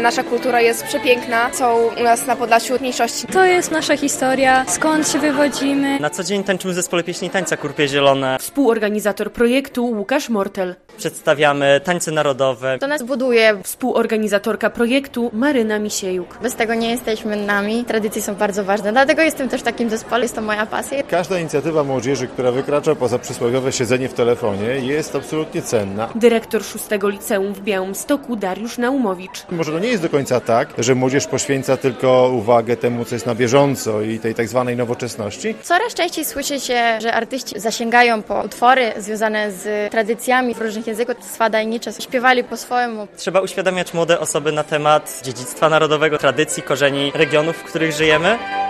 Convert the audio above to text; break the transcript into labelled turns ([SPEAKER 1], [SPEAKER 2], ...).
[SPEAKER 1] nasza kultura jest przepiękna, są u nas na Podlasiu mniejszości.
[SPEAKER 2] To jest nasza historia, skąd się wywodzimy.
[SPEAKER 3] Na co dzień tańczymy w zespole pieśni i tańca Kurpie Zielone.
[SPEAKER 4] Współorganizator projektu Łukasz Mortel.
[SPEAKER 3] Przedstawiamy tańce narodowe.
[SPEAKER 5] To nas buduje.
[SPEAKER 4] Współorganizatorka projektu Maryna Misiejuk.
[SPEAKER 5] Bez tego nie jesteśmy nami. Tradycje są bardzo ważne, dlatego jestem też w takim zespole, jest to moja pasja.
[SPEAKER 6] Każda inicjatywa młodzieży, która wykracza poza przysłowiowe siedzenie w telefonie, jest absolutnie cenna.
[SPEAKER 4] Dyrektor 6. Liceum w Białymstoku Dariusz Naumowicz.
[SPEAKER 6] Może to nie jest do końca tak, że młodzież poświęca tylko uwagę temu, co jest na bieżąco i tej tak zwanej nowoczesności.
[SPEAKER 5] Coraz częściej słyszy się, że artyści zasięgają po utwory związane z tradycjami w różnych językach swadajnicze, śpiewali po swojemu.
[SPEAKER 3] Trzeba uświadamiać młode osoby na temat dziedzictwa narodowego, tradycji, korzeni regionów, w których żyjemy.